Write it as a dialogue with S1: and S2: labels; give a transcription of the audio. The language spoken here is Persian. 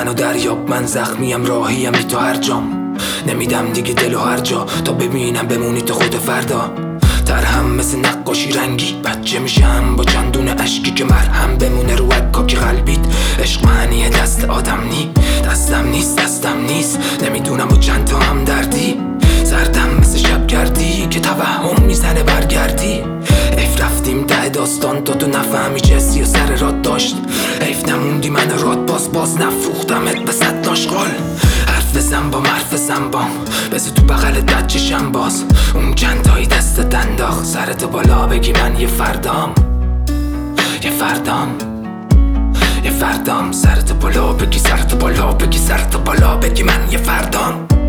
S1: منو دریاب، من زخمیم راهیم بی تو هر جام. نمیدم دیگه دلو هر جا تا ببینم بمونی تو خود فردا. ترهم مثل نقاشی رنگی بچه میشم با چندون اشکی که مرهم بمونه رو عکاکی قلبیت. عشق معنی دست آدم نی، دستم نیست نمیدونم با چند تا هم دردی. سردم مثل شب گردی که توهم میزنه برگردی. حیف رفتیم ته داستان تا تو نفهمی چه سی و سر راد داشت. حیف نموندی من راد باز نفروختمت به صد ناشغال. حرف زنبام بذار تو بغل دد چشم باز. اون چندتایی دستت انداخت سرتو بالا بگی من یه فردام. سرتو بالا بگی سرتو بالا بگی من یه فردام.